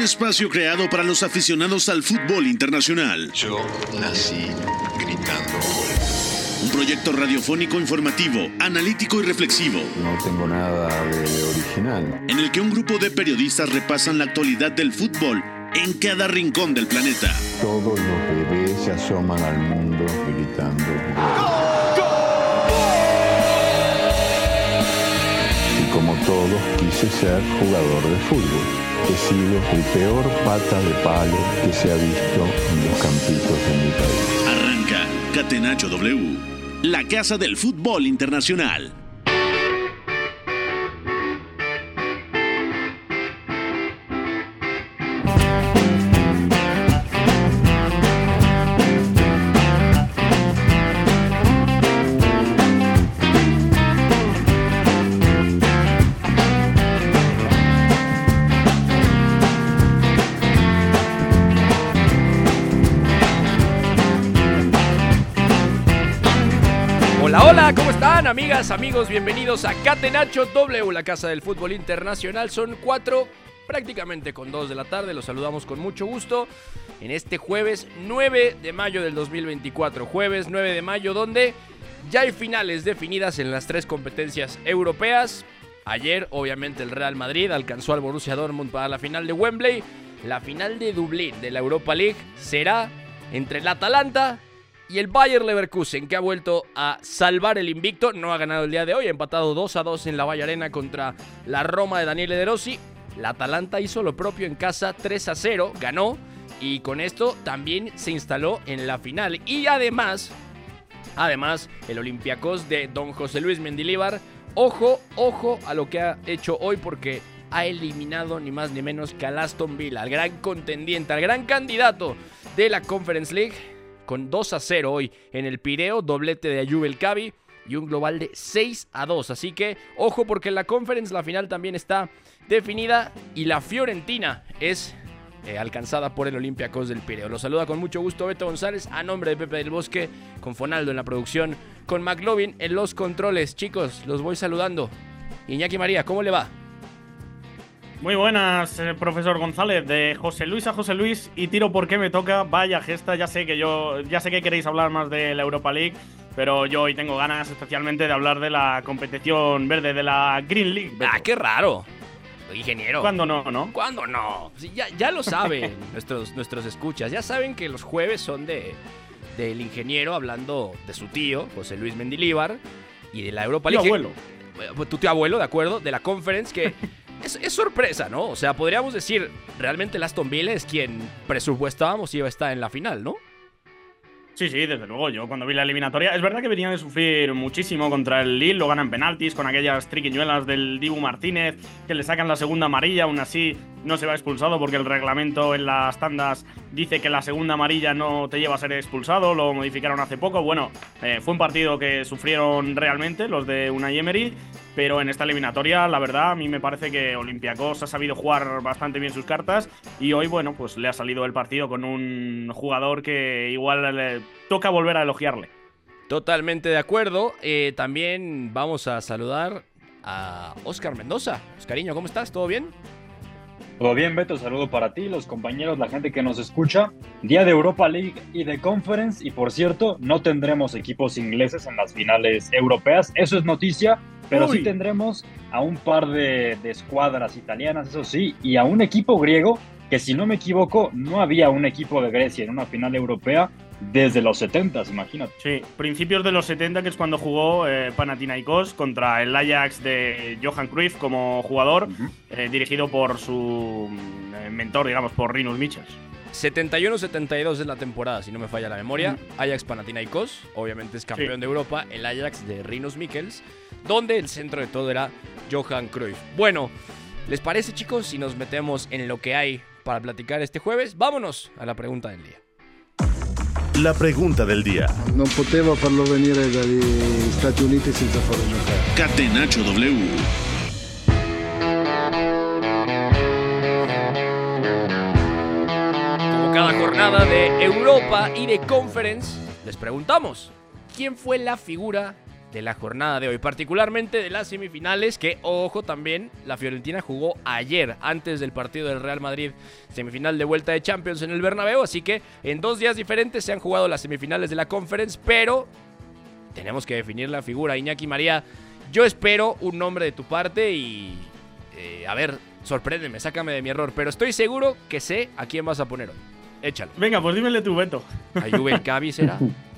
Un espacio creado para los aficionados al fútbol internacional. Yo nací gritando gol. Un proyecto radiofónico informativo, analítico y reflexivo. No tengo nada de original. En el que un grupo de periodistas repasan la actualidad del fútbol en cada rincón del planeta. Todos los bebés se asoman al mundo gritando gol. Y como todos, quise ser jugador de fútbol. He sido el peor pata de palo que se ha visto en los campitos de mi país. Arranca Catenacho W, la casa del fútbol internacional. Hola, ¿cómo están, amigas, amigos? Bienvenidos a Catenacho W, la casa del fútbol internacional. Son 4, prácticamente con 2 de la tarde. Los saludamos con mucho gusto en este jueves 9 de mayo del 2024. Jueves 9 de mayo, donde ya hay finales definidas en las 3 competencias europeas. Ayer, obviamente, el Real Madrid alcanzó al Borussia Dortmund para la final de Wembley. La final de Dublín de la Europa League será entre el Atalanta y el Bayer Leverkusen, que ha vuelto a salvar el invicto. No ha ganado el día de hoy, ha empatado 2-2 en la Valle Arena contra la Roma de Daniele De Rossi. La Atalanta hizo lo propio en casa, 3-0, ganó, y con esto también se instaló en la final. Y además, el Olympiacos de don José Luis Mendilibar, ojo a lo que ha hecho hoy, porque ha eliminado ni más ni menos que al Aston Villa, al gran contendiente, al gran candidato de la Conference League, con 2-0 hoy en el Pireo, doblete de Ayoub El Kabi y un global de 6-2. Así que, ojo, porque en la Conference la final también está definida y la Fiorentina es alcanzada por el Olympiacos del Pireo. Los saluda con mucho gusto Beto González, a nombre de Pepe del Bosque, con Fonaldo en la producción, con McLovin en los controles. Chicos, los voy saludando. Iñaki María, ¿cómo le va? Muy buenas, profesor González, de José Luis a José Luis, y tiro porque me toca. Vaya gesta, ya sé que queréis hablar más de la Europa League, pero yo hoy tengo ganas especialmente de hablar de la competición verde, de la Green League. Ah, qué raro, ingeniero. ¿Cuándo no? ¿Cuándo no? Sí, ya lo saben nuestros escuchas, ya saben que los jueves son del ingeniero hablando de su tío, José Luis Mendilibar, y de la Europa League. Tu abuelo. Tu tío abuelo, de acuerdo, de la Conference, que es sorpresa, ¿no? O sea, podríamos decir, realmente el Aston Villa es quien presupuestábamos iba a estar en la final, ¿no? Sí, desde luego. Yo cuando vi la eliminatoria, es verdad que venía de sufrir muchísimo contra el Lille, lo ganan penaltis con aquellas triquiñuelas del Dibu Martínez, que le sacan la segunda amarilla, aún así no se va expulsado porque el reglamento en las tandas dice que la segunda amarilla no te lleva a ser expulsado, lo modificaron hace poco. Bueno, fue un partido que sufrieron realmente los de Unai Emery, pero en esta eliminatoria, la verdad, a mí me parece que Olympiacos ha sabido jugar bastante bien sus cartas, y hoy, bueno, pues le ha salido el partido con un jugador que igual le toca volver a elogiarle. Totalmente de acuerdo. También vamos a saludar a Óscar Mendoza. Oscariño, ¿cómo estás? ¿Todo bien? Todo bien, Beto, saludo para ti, los compañeros, la gente que nos escucha. Día de Europa League y de Conference, y por cierto, no tendremos equipos ingleses en las finales europeas, eso es noticia, pero sí tendremos a un par de escuadras italianas, eso sí, y a un equipo griego, que si no me equivoco, no había un equipo de Grecia en una final europea desde los 70, imagínate. Sí, principios de los 70, que es cuando jugó Panathinaikos contra el Ajax de Johan Cruyff como jugador, dirigido por su mentor, digamos, por Rinus Michels. 71-72 es la temporada, si no me falla la memoria. Ajax Panathinaikos, obviamente es campeón de Europa, el Ajax de Rinus Michels, donde el centro de todo era Johan Cruyff. Bueno, ¿les parece, chicos, si nos metemos en lo que hay para platicar este jueves? Vámonos a la pregunta del día. La pregunta del día. Non potevo farlo venire dagli Stati Uniti senza farlo giocare. Catenacho W. Como cada jornada de Europa y de Conference, les preguntamos, ¿quién fue la figura de la jornada de hoy, particularmente de las semifinales, que, ojo, también la Fiorentina jugó ayer, antes del partido del Real Madrid, semifinal de vuelta de Champions en el Bernabéu, así que en 2 días diferentes se han jugado las semifinales de la Conference, pero tenemos que definir la figura. Iñaki María, yo espero un nombre de tu parte y, a ver, sorpréndeme, sácame de mi error, pero estoy seguro que sé a quién vas a poner hoy. Échalo. Venga, pues dímele tu Beto. Ayub El Cabi será.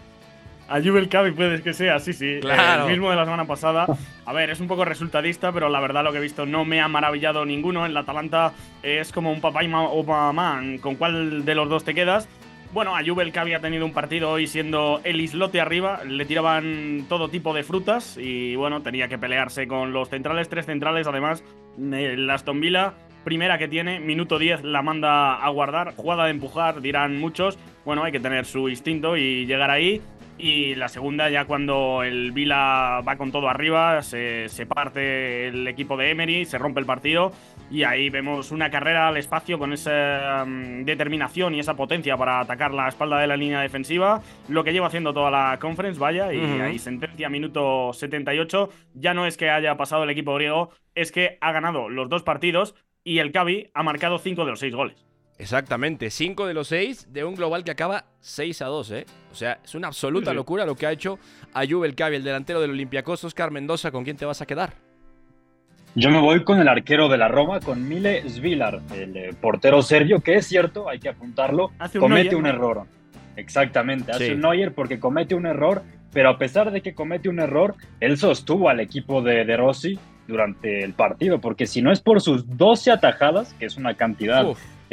Ayub El Cabi puede que sea, sí. Claro. El mismo de la semana pasada. A ver, es un poco resultadista, pero la verdad lo que he visto no me ha maravillado ninguno. En la Atalanta es como un papá o mamá. ¿Con cuál de los dos te quedas? Bueno, Ayub El Cabi ha tenido un partido hoy siendo el islote arriba. Le tiraban todo tipo de frutas y bueno, tenía que pelearse con los centrales, 3 centrales. Además, el Aston Villa, primera que tiene, minuto 10 la manda a guardar. Jugada de empujar, dirán muchos. Bueno, hay que tener su instinto y llegar ahí. Y la segunda, ya cuando el Villa va con todo arriba, se parte el equipo de Emery, se rompe el partido y ahí vemos una carrera al espacio con esa determinación y esa potencia para atacar la espalda de la línea defensiva, lo que lleva haciendo toda la Conference, vaya, y ahí sentencia minuto 78. Ya no es que haya pasado el equipo griego, es que ha ganado los 2 partidos y el Cabi ha marcado 5 de los 6 goles. Exactamente, 5 de los 6 de un global que acaba 6-2, ¿eh? O sea, es una absoluta locura lo que ha hecho Ayub El Cabi, el delantero del Olympiacos. Oscar Mendoza, ¿con quién te vas a quedar? Yo me voy con el arquero de la Roma, con Mile Svilar, el portero serbio, que es cierto, hay que apuntarlo, comete un error. Exactamente, hace un Neuer porque comete un error, pero a pesar de que comete un error, él sostuvo al equipo de Rossi durante el partido, porque si no es por sus 12 atajadas, que es una cantidad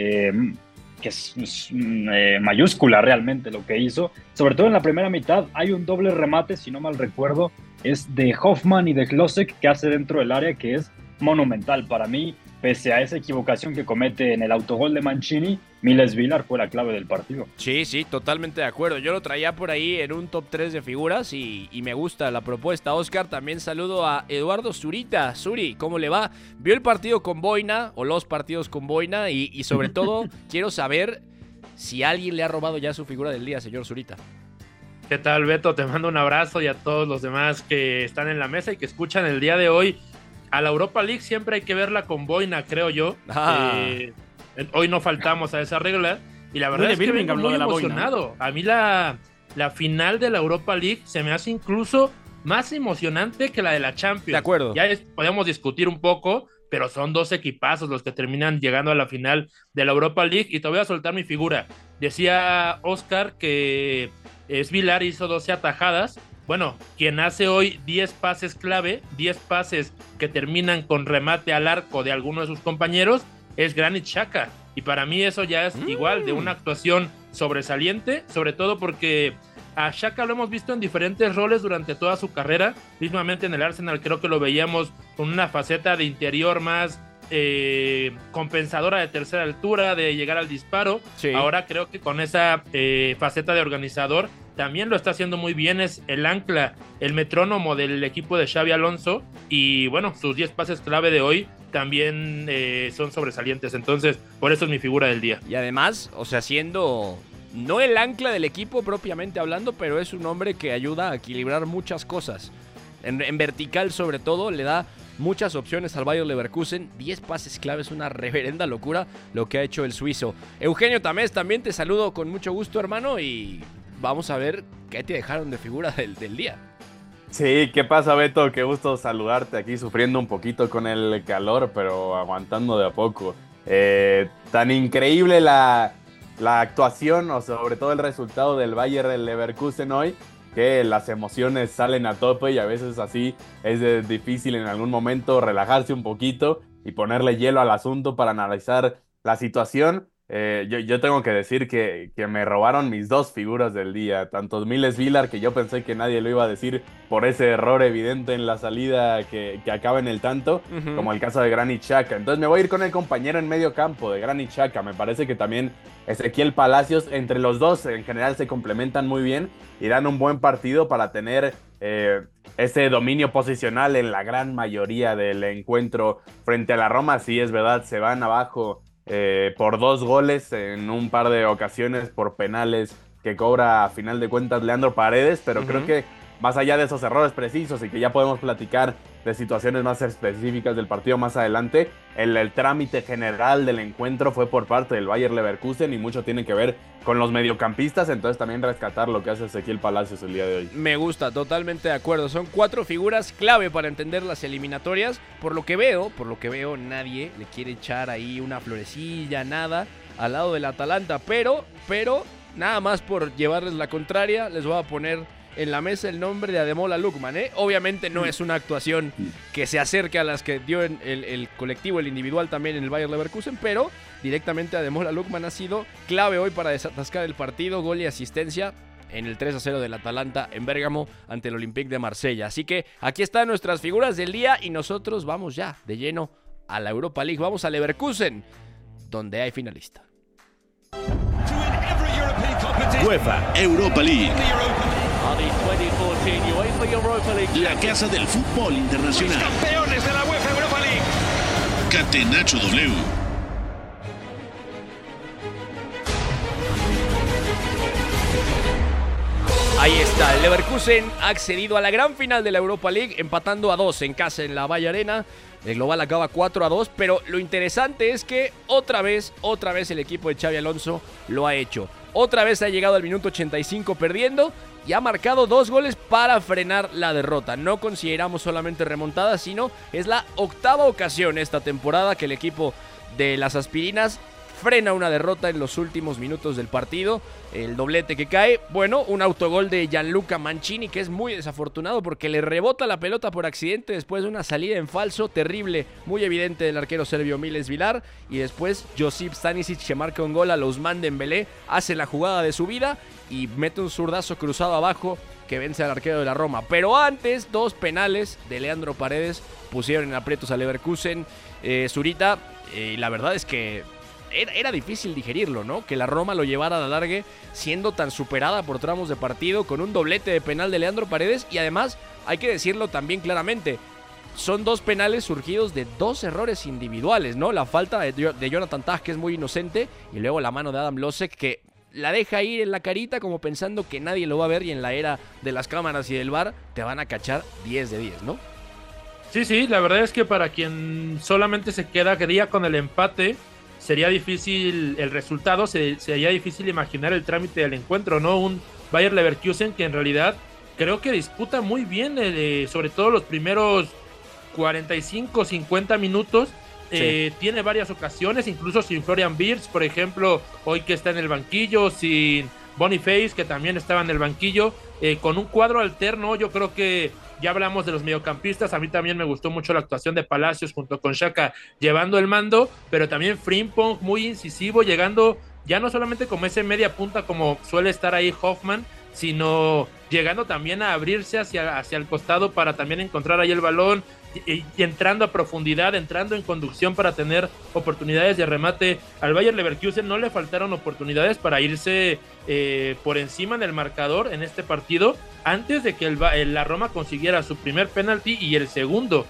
que es mayúscula realmente lo que hizo, sobre todo en la primera mitad, hay un doble remate, si no mal recuerdo, es de Hoffman y de Klosek que hace dentro del área, que es monumental para mí. Pese a esa equivocación que comete en el autogol de Mancini, Miles Vilar fue la clave del partido. Sí, totalmente de acuerdo. Yo lo traía por ahí en un top 3 de figuras y me gusta la propuesta. Oscar, también saludo a Eduardo Zurita. Zuri, ¿cómo le va? ¿Vio el partido con Boina o los partidos con Boina? Y sobre todo, quiero saber si alguien le ha robado ya su figura del día, señor Zurita. ¿Qué tal, Beto? Te mando un abrazo y a todos los demás que están en la mesa y que escuchan el día de hoy. A la Europa League siempre hay que verla con boina, creo yo. Hoy no faltamos a esa regla. Y la verdad es que vengo muy emocionado. A mí la final de la Europa League se me hace incluso más emocionante que la de la Champions. De acuerdo. Ya podemos discutir un poco, pero son 2 equipazos los que terminan llegando a la final de la Europa League. Y te voy a soltar mi figura. Decía Oscar que Svilar hizo 12 atajadas. Bueno, quien hace hoy 10 pases clave, 10 pases que terminan con remate al arco de alguno de sus compañeros, es Granit Xhaka. Y para mí eso ya es igual de una actuación sobresaliente, sobre todo porque a Xhaka lo hemos visto en diferentes roles durante toda su carrera. Mismamente en el Arsenal creo que lo veíamos con una faceta de interior más compensadora de tercera altura, de llegar al disparo. Sí. Ahora creo que con esa faceta de organizador también lo está haciendo muy bien, es el ancla, el metrónomo del equipo de Xabi Alonso, y bueno, sus 10 pases clave de hoy también son sobresalientes, entonces por eso es mi figura del día. Y además, o sea, siendo no el ancla del equipo propiamente hablando, pero es un hombre que ayuda a equilibrar muchas cosas, en vertical sobre todo, le da muchas opciones al Bayer Leverkusen. 10 pases clave, es una reverenda locura lo que ha hecho el suizo. Eugenio Tamés, también te saludo con mucho gusto, hermano, y vamos a ver qué te dejaron de figura del día. Sí, ¿qué pasa, Beto? Qué gusto saludarte aquí, sufriendo un poquito con el calor, pero aguantando de a poco. Tan increíble la actuación, o sobre todo el resultado del Bayer Leverkusen hoy, que las emociones salen a tope y a veces así es difícil en algún momento relajarse un poquito y ponerle hielo al asunto para analizar la situación. Yo tengo que decir que me robaron mis 2 figuras del día, tanto Miles Vilar, que yo pensé que nadie lo iba a decir por ese error evidente en la salida que acaba en el tanto, como el caso de Granit Xhaka. Entonces me voy a ir con el compañero en medio campo de Granit Xhaka. Me parece que también Ezequiel Palacios, entre los dos en general se complementan muy bien y dan un buen partido para tener ese dominio posicional en la gran mayoría del encuentro frente a la Roma. Sí, es verdad, se van abajo por 2 goles en un par de ocasiones por penales que cobra a final de cuentas Leandro Paredes, pero creo que más allá de esos errores precisos y que ya podemos platicar de situaciones más específicas del partido más adelante, el trámite general del encuentro fue por parte del Bayer Leverkusen y mucho tiene que ver con los mediocampistas, entonces también rescatar lo que hace Ezequiel Palacios el día de hoy. Me gusta, totalmente de acuerdo. Son 4 figuras clave para entender las eliminatorias. Por lo que veo, nadie le quiere echar ahí una florecilla, nada, al lado del Atalanta, pero, nada más por llevarles la contraria, les voy a poner en la mesa el nombre de Ademola Lookman, ¿eh? Obviamente no es una actuación que se acerque a las que dio en el colectivo, el individual también en el Bayer Leverkusen, pero directamente Ademola Lookman ha sido clave hoy para desatascar el partido, gol y asistencia en el 3-0 del Atalanta en Bérgamo ante el Olympique de Marsella. Así que aquí están nuestras figuras del día y nosotros vamos ya de lleno a la Europa League. Vamos a Leverkusen, donde hay finalista. UEFA Europa League. La casa del fútbol internacional. Campeones de la UEFA Europa League. Catenacho W. Ahí está, el Leverkusen ha accedido a la gran final de la Europa League, empatando a 2 en casa en la Valle Arena. El global acaba 4-2, pero lo interesante es que otra vez el equipo de Xabi Alonso lo ha hecho. Otra vez ha llegado al minuto 85 perdiendo y ha marcado 2 goles para frenar la derrota. No consideramos solamente remontada, sino es la 8ª ocasión esta temporada que el equipo de las Aspirinas frena una derrota en los últimos minutos del partido. El doblete que cae, bueno, un autogol de Gianluca Mancini que es muy desafortunado porque le rebota la pelota por accidente después de una salida en falso terrible, muy evidente del arquero serbio Miles Vilar, y después Josip Stanisic que marca un gol a Ousmane Dembélé, hace la jugada de su vida y mete un zurdazo cruzado abajo que vence al arquero de la Roma. Pero antes, 2 penales de Leandro Paredes pusieron en aprietos a Leverkusen. Zurita, la verdad es que era difícil digerirlo, ¿no? Que la Roma lo llevara a la largue siendo tan superada por tramos de partido con un doblete de penal de Leandro Paredes y además, hay que decirlo también claramente, son 2 penales surgidos de 2 errores individuales, ¿no? La falta de Jonathan Tah, que es muy inocente, y luego la mano de Adam Losek, que la deja ir en la carita como pensando que nadie lo va a ver y en la era de las cámaras y del VAR te van a cachar 10 de 10, ¿no? Sí, la verdad es que para quien solamente se quedaría con el empate, sería difícil el resultado, sería difícil imaginar el trámite del encuentro, ¿no? Un Bayer Leverkusen que en realidad creo que disputa muy bien, sobre todo los primeros 45, 50 minutos. Sí. Tiene varias ocasiones, incluso sin Florian Wirtz, por ejemplo, hoy que está en el banquillo, sin Boniface, que también estaba en el banquillo, con un cuadro alterno. Yo creo que ya hablamos de los mediocampistas, a mí también me gustó mucho la actuación de Palacios junto con Xhaka llevando el mando, pero también Frimpong muy incisivo, llegando ya no solamente como ese media punta como suele estar ahí Hoffman, sino llegando también a abrirse hacia el costado para también encontrar ahí el balón y entrando a profundidad, entrando en conducción para tener oportunidades de remate. Al Bayer Leverkusen no le faltaron oportunidades para irse por encima del marcador en este partido antes de que la Roma consiguiera su primer penalti y el segundo.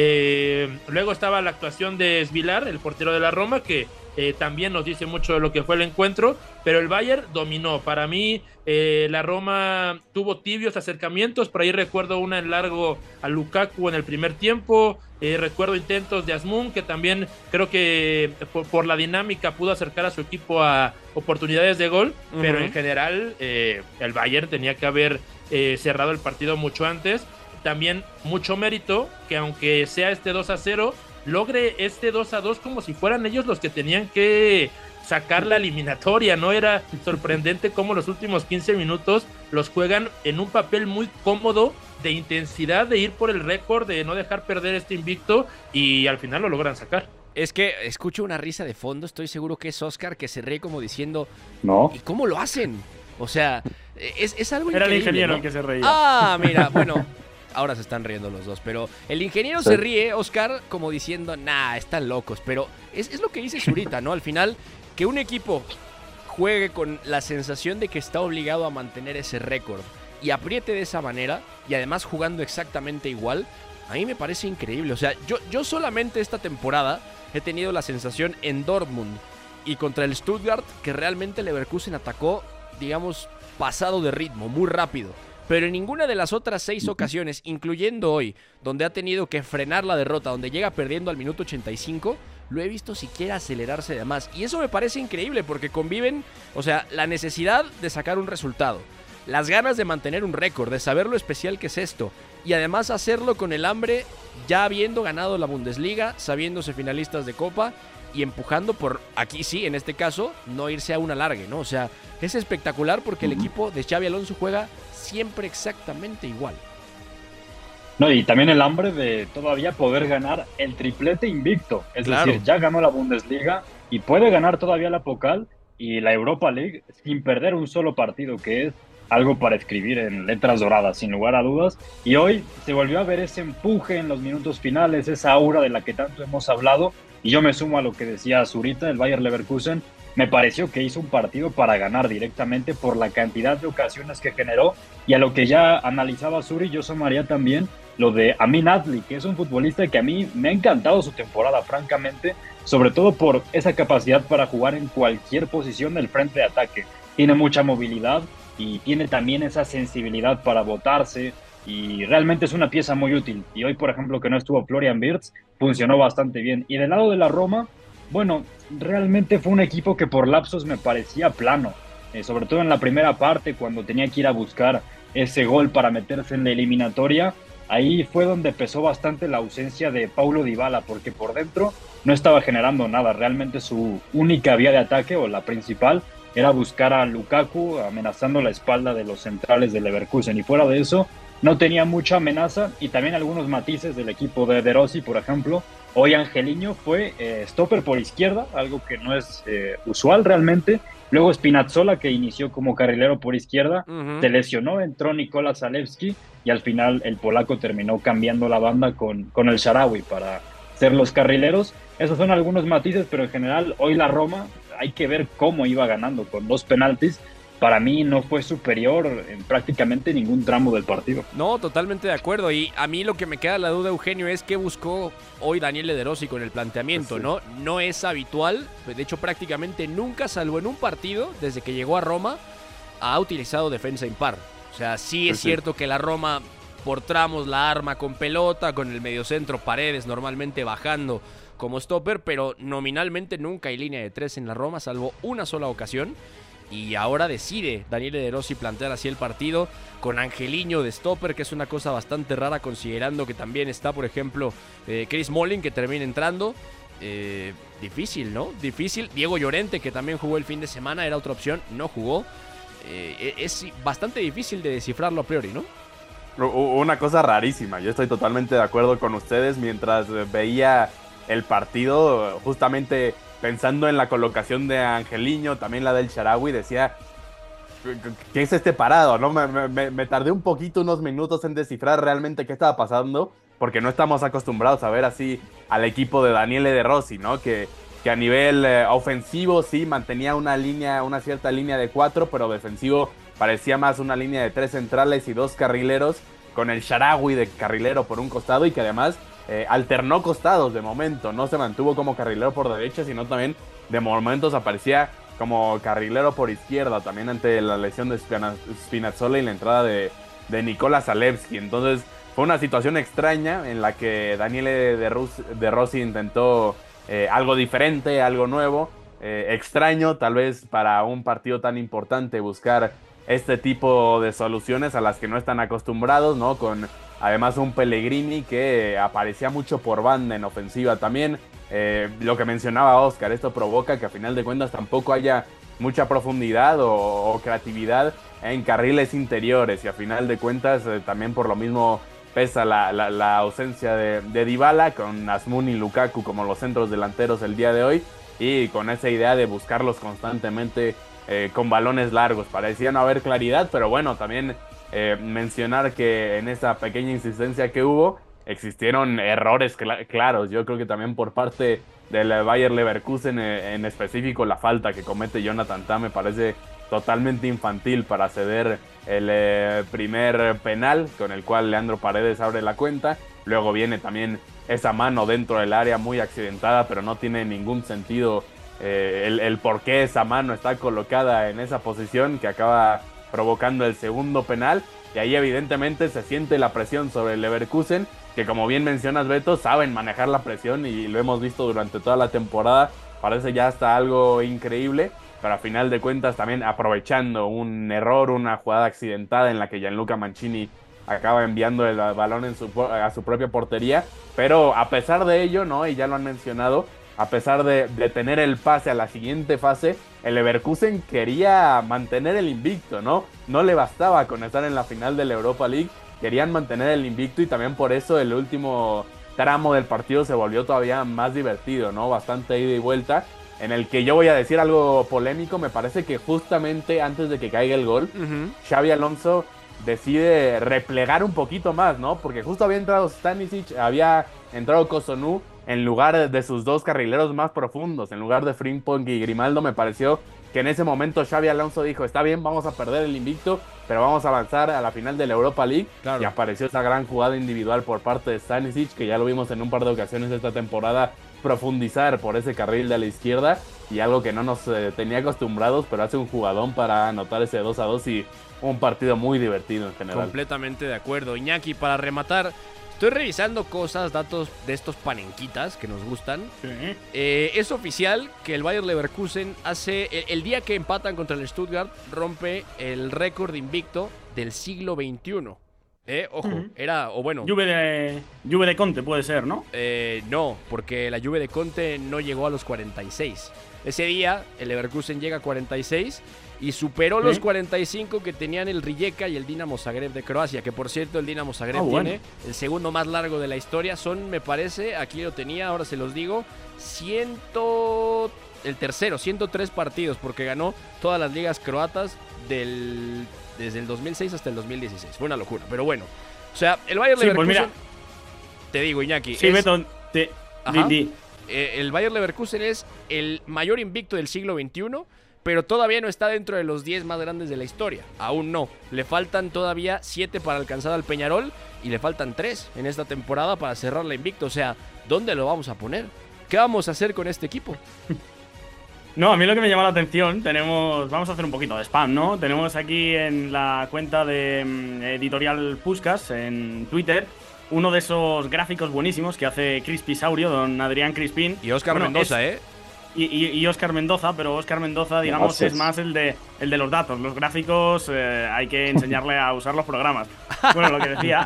Luego estaba la actuación de Svilar, el portero de la Roma, que también nos dice mucho de lo que fue el encuentro, pero el Bayern dominó. Para mí la Roma tuvo tibios acercamientos, por ahí recuerdo una en largo a Lukaku en el primer tiempo, recuerdo intentos de Asmun, que también creo que por la dinámica pudo acercar a su equipo a oportunidades de gol, pero en general el Bayern tenía que haber cerrado el partido mucho antes. También mucho mérito que aunque sea este 2-0, logre este 2-2 como si fueran ellos los que tenían que sacar la eliminatoria, ¿no? Era sorprendente cómo los últimos 15 minutos los juegan en un papel muy cómodo, de intensidad, de ir por el récord, de no dejar perder este invicto, y al final lo logran sacar. Es que escucho una risa de fondo, estoy seguro que es Oscar, que se ríe como diciendo, ¿no? ¿Y cómo lo hacen? O sea, es algo Era increíble. el ingeniero, ¿no?, el que se reía. Ah, mira, bueno, ahora se están riendo los dos, pero el ingeniero se ríe, Oscar, como diciendo, nah, están locos, pero es lo que dice Zurita, ¿no? Al final, que un equipo juegue con la sensación de que está obligado a mantener ese récord y apriete de esa manera, y además jugando exactamente igual, a mí me parece increíble. O sea, yo solamente esta temporada he tenido la sensación en Dortmund y contra el Stuttgart que realmente Leverkusen atacó, digamos, pasado de ritmo, muy rápido. pero en ninguna de las otras 6 ocasiones, incluyendo hoy, donde ha tenido que frenar la derrota, donde llega perdiendo al minuto 85, lo he visto siquiera acelerarse de más. Y eso me parece increíble porque conviven, o sea, la necesidad de sacar un resultado, las ganas de mantener un récord, de saber lo especial que es esto, y además hacerlo con el hambre, ya habiendo ganado la Bundesliga, sabiéndose finalistas de Copa y empujando por, aquí sí, en este caso, no irse a un alargue, ¿no? O sea, es espectacular porque el equipo de Xabi Alonso juega siempre exactamente igual. No, y también el hambre de todavía poder ganar el triplete invicto. Es decir, ya ganó la Bundesliga y puede ganar todavía la Pokal y la Europa League sin perder un solo partido, que es algo para escribir en letras doradas, sin lugar a dudas. Y hoy se volvió a ver ese empuje en los minutos finales, esa aura de la que tanto hemos hablado. Y yo me sumo a lo que decía Zurita, el Bayer Leverkusen. Me pareció que hizo un partido para ganar directamente por la cantidad de ocasiones que generó. Y a lo que ya analizaba Zuri, yo sumaría también lo de Amin Adli, que es un futbolista que a mí me ha encantado su temporada, francamente, sobre todo por esa capacidad para jugar en cualquier posición del frente de ataque. Tiene mucha movilidad y tiene también esa sensibilidad para botarse, y realmente es una pieza muy útil. Y hoy, por ejemplo, que no estuvo Florian Wirtz, funcionó bastante bien. Y del lado de la Roma, bueno, realmente fue un equipo que por lapsos me parecía plano, sobre todo en la primera parte, cuando tenía que ir a buscar ese gol para meterse en la eliminatoria. Ahí fue donde pesó bastante la ausencia de Paulo Dybala, porque por dentro no estaba generando nada. Realmente su única vía de ataque, o la principal, era buscar a Lukaku amenazando la espalda de los centrales de Leverkusen, y fuera de eso no tenía mucha amenaza. Y también algunos matices del equipo de De Rossi, por ejemplo. Hoy Angelino fue stopper por izquierda, algo que no es usual realmente. Luego Spinazzola, que inició como carrilero por izquierda, se lesionó, entró Nikola Zalewski, y al final el polaco terminó cambiando la banda con el Shaarawy para ser los carrileros. Esos son algunos matices, pero en general hoy la Roma, hay que ver cómo iba ganando con 2 penaltis. Para mí no fue superior en prácticamente ningún tramo del partido. No, totalmente de acuerdo. Y a mí lo que me queda la duda, Eugenio, es qué buscó hoy Daniele De Rossi con el planteamiento, ¿no? No es habitual, de hecho prácticamente nunca, salvo en un partido, desde que llegó a Roma, ha utilizado defensa impar. O sea, sí es cierto que la Roma por tramos la arma con pelota, con el mediocentro Paredes normalmente bajando como stopper, pero nominalmente nunca hay línea de 3 en la Roma, salvo una sola ocasión. Y ahora decide Daniele De Rossi plantear así el partido con Angelino de stopper, que es una cosa bastante rara considerando que también está, por ejemplo, Chris Smalling, que termina entrando. Difícil, ¿no? Difícil. Diego Llorente, que también jugó el fin de semana, era otra opción, no jugó. Es bastante difícil de descifrarlo a priori, ¿no? Una cosa rarísima, yo estoy totalmente de acuerdo con ustedes. Mientras veía el partido, justamente pensando en la colocación de Angelino, también la del Shaarawy, decía, ¿qué es este parado? ¿No? Me tardé un poquito, unos minutos en descifrar realmente qué estaba pasando, porque no estamos acostumbrados a ver así al equipo de Daniele De Rossi, ¿no? Que a nivel ofensivo sí mantenía una cierta línea de 4, pero defensivo parecía más una línea de 3 centrales y 2 carrileros, con el Shaarawy de carrilero por un costado, y que además alternó costados de momento, no se mantuvo como carrilero por derecha, sino también de momentos aparecía como carrilero por izquierda, también ante la lesión de Spinazzola y la entrada de Nikola Zalewski. Entonces fue una situación extraña en la que Daniele De Rossi intentó algo diferente, algo nuevo, extraño tal vez para un partido tan importante buscar este tipo de soluciones a las que no están acostumbrados, ¿no? Con además un Pellegrini que aparecía mucho por banda en ofensiva también. Lo que mencionaba Oscar, esto provoca que a final de cuentas tampoco haya mucha profundidad o creatividad en carriles interiores, y a final de cuentas también por lo mismo pesa la ausencia de Dybala, con Azmoun y Lukaku como los centros delanteros el día de hoy, y con esa idea de buscarlos constantemente con balones largos. Parecía no haber claridad, pero bueno, también mencionar que en esa pequeña insistencia que hubo, existieron errores claros. Yo creo que también por parte del Bayer Leverkusen, en específico la falta que comete Jonathan Tah me parece totalmente infantil para ceder el primer penal, con el cual Leandro Paredes abre la cuenta. Luego viene también esa mano dentro del área muy accidentada, pero no tiene ningún sentido el por qué esa mano está colocada en esa posición, que acaba provocando el segundo penal. y ahí evidentemente se siente la presión sobre el Leverkusen, que como bien mencionas, Beto, saben manejar la presión y lo hemos visto durante toda la temporada, parece ya hasta algo increíble, pero a final de cuentas también aprovechando un error, una jugada accidentada en la que Gianluca Mancini acaba enviando el balón a su propia portería, pero a pesar de ello, ¿no? Y ya lo han mencionado, a pesar de tener el pase a la siguiente fase, el Leverkusen quería mantener el invicto, ¿no? No le bastaba con estar en la final de la Europa League, querían mantener el invicto y también por eso el último tramo del partido se volvió todavía más divertido, ¿no? Bastante ida y vuelta, en el que yo voy a decir algo polémico. Me parece que justamente antes de que caiga el gol, Xabi Alonso decide replegar un poquito más, ¿no? Porque justo había entrado Stanisic, había entrado Cossonu en lugar de sus dos carrileros más profundos, en lugar de Frimpong y Grimaldo. Me pareció que en ese momento Xabi Alonso dijo, está bien, vamos a perder el invicto, pero vamos a avanzar a la final de la Europa League. Claro. Y apareció esa gran jugada individual por parte de Stanisic, que ya lo vimos en un par de ocasiones esta temporada, profundizar por ese carril de la izquierda, y algo que no nos tenía acostumbrados, pero hace un jugadón para anotar ese 2-2 y un partido muy divertido en general. Completamente de acuerdo. Iñaki, para rematar, estoy revisando cosas, datos de estos panenquitas que nos gustan. Sí. Es oficial que el Bayer Leverkusen hace, el día que empatan contra el Stuttgart, rompe el récord invicto del siglo XXI. Ojo, Juve de Conte puede ser, ¿no? No, porque la Juve de Conte no llegó a los 46. Ese día el Leverkusen llega a 46 y superó los 45 que tenían el Rijeka y el Dinamo Zagreb de Croacia, que por cierto el Dinamo Zagreb tiene el segundo más largo de la historia. Son, me parece, aquí lo tenía, ahora se los digo, 103 partidos, porque ganó todas las ligas croatas desde el 2006 hasta el 2016. Fue una locura, pero bueno. O sea, el Bayer Leverkusen... Pues mira, te digo, Iñaki. Sí, Beto, el Bayer Leverkusen es el mayor invicto del siglo XXI, pero todavía no está dentro de los 10 más grandes de la historia. Aún no. Le faltan todavía 7 para alcanzar al Peñarol y le faltan 3 en esta temporada para cerrar la invicto. O sea, ¿dónde lo vamos a poner? ¿Qué vamos a hacer con este equipo? No, a mí lo que me llama la atención, vamos a hacer un poquito de spam, ¿no? Tenemos aquí en la cuenta de Editorial Puskás en Twitter uno de esos gráficos buenísimos que hace Crispisaurio, don Adrián Crispín. Y Óscar Mendoza, Y Óscar Mendoza, pero Óscar Mendoza, digamos, es más el de los datos. Los gráficos hay que enseñarle a usar los programas. Bueno, lo que decía,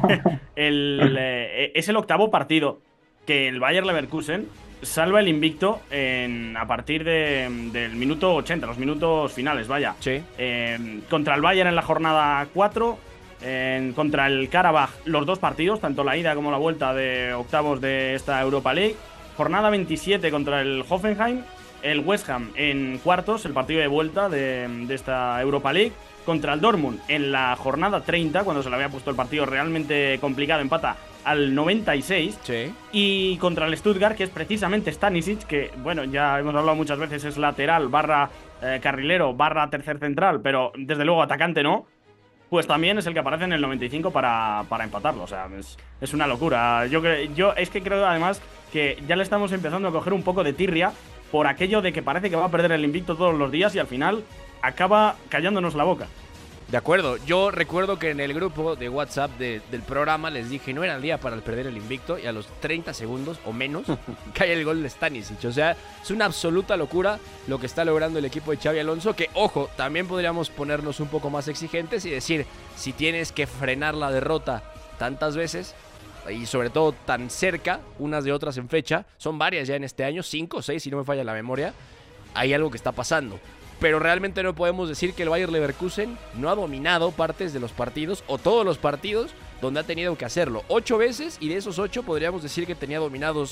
es el octavo partido que el Bayer Leverkusen salva el invicto a partir del minuto 80, los minutos finales, vaya. Sí. Contra el Bayern en la jornada 4, contra el Karabaj los dos partidos, tanto la ida como la vuelta de octavos de esta Europa League. Jornada 27 contra el Hoffenheim, el West Ham en cuartos, el partido de vuelta de esta Europa League. Contra el Dortmund en la jornada 30, cuando se le había puesto el partido realmente complicado, empata al 96. Sí. Y contra el Stuttgart, que es precisamente Stanisic, que, bueno, ya hemos hablado muchas veces, es lateral, carrilero, tercer central, pero desde luego atacante no. Pues también es el que aparece en el 95 para empatarlo. O sea, es una locura. Yo es que creo además que ya le estamos empezando a coger un poco de tirria por aquello de que parece que va a perder el invicto todos los días y al final acaba callándonos la boca. De acuerdo, yo recuerdo que en el grupo de WhatsApp del programa les dije no era el día para perder el invicto y a los 30 segundos o menos cae el gol de Stanisic. O sea, es una absoluta locura lo que está logrando el equipo de Xabi Alonso, que ojo, también podríamos ponernos un poco más exigentes y decir, si tienes que frenar la derrota tantas veces y sobre todo tan cerca unas de otras en fecha, son varias ya en este año, 5 o 6 si no me falla la memoria, hay algo que está pasando. Pero realmente no podemos decir que el Bayer Leverkusen no ha dominado partes de los partidos o todos los partidos donde ha tenido que hacerlo. 8 veces, y de esos 8 podríamos decir que tenía dominados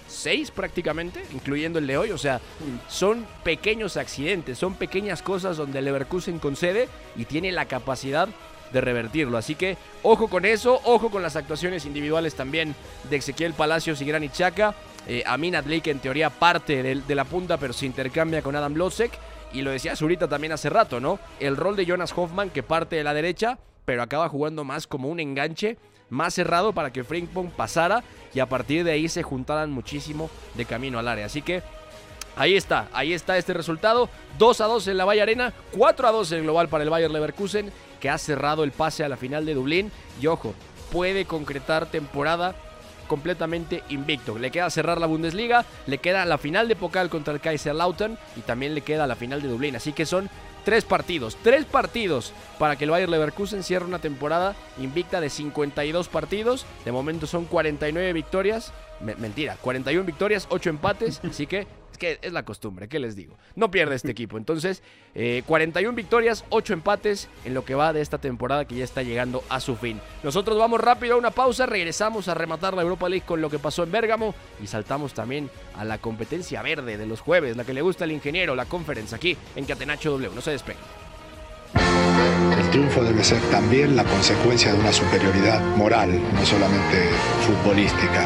6 prácticamente, incluyendo el de hoy. O sea, son pequeños accidentes, son pequeñas cosas donde el Leverkusen concede y tiene la capacidad de revertirlo. Así que ojo con eso, ojo con las actuaciones individuales también de Ezequiel Palacios y Granit Xhaka. Amin Adli, que en teoría parte de la punta, pero se intercambia con Adam Losek. Y lo decía Zurita también hace rato, ¿no? El rol de Jonas Hoffmann, que parte de la derecha, pero acaba jugando más como un enganche más cerrado para que Frimpong pasara y a partir de ahí se juntaran muchísimo de camino al área. Así que Ahí está este resultado, 2-2 en la Bayer Arena, 4-2 en el global para el Bayer Leverkusen, que ha cerrado el pase a la final de Dublín, y ojo, puede concretar temporada completamente invicto. Le queda cerrar la Bundesliga, le queda la final de Pokal contra el Kaiserslautern y también le queda la final de Dublín, así que son 3 partidos para que el Bayer Leverkusen cierre una temporada invicta de 52 partidos. De momento son 49 victorias. Mentira, 41 victorias, 8 empates. Así que es la costumbre, ¿qué les digo? No pierde este equipo. Entonces, 41 victorias, 8 empates en lo que va de esta temporada que ya está llegando a su fin. Nosotros vamos rápido a una pausa, regresamos a rematar la Europa League con lo que pasó en Bérgamo y saltamos también a la competencia verde de los jueves, la que le gusta al ingeniero, la Conference, aquí en Catenaccio W. No se despeguen. El triunfo debe ser también la consecuencia de una superioridad moral, no solamente futbolística.